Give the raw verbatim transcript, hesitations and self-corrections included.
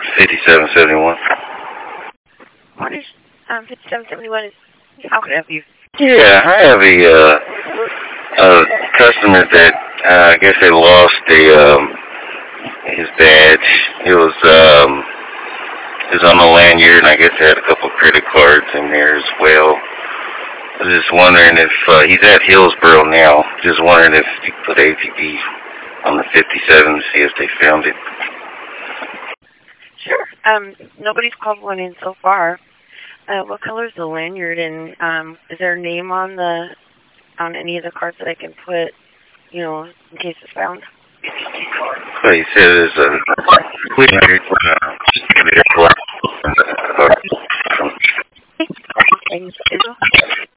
fifty-seven seventy-one. What is um, fifty-seven seventy-one? How can I help you? Yeah, I have a, uh, a customer that uh, I guess they lost a, um, his badge. It was um, it was on the lanyard, and I guess they had a couple of credit cards in there as well. I was just wondering if uh, he's at Hillsboro now. Just wondering if you put A T V on the fifty-seven to see if they found it. Sure. Um, nobody's called one in so far. Uh, what color is the lanyard, and um, is there a name on the on any of the cards that I can put, you know, in case it's found? Well, he said it's a lanyard. Uh,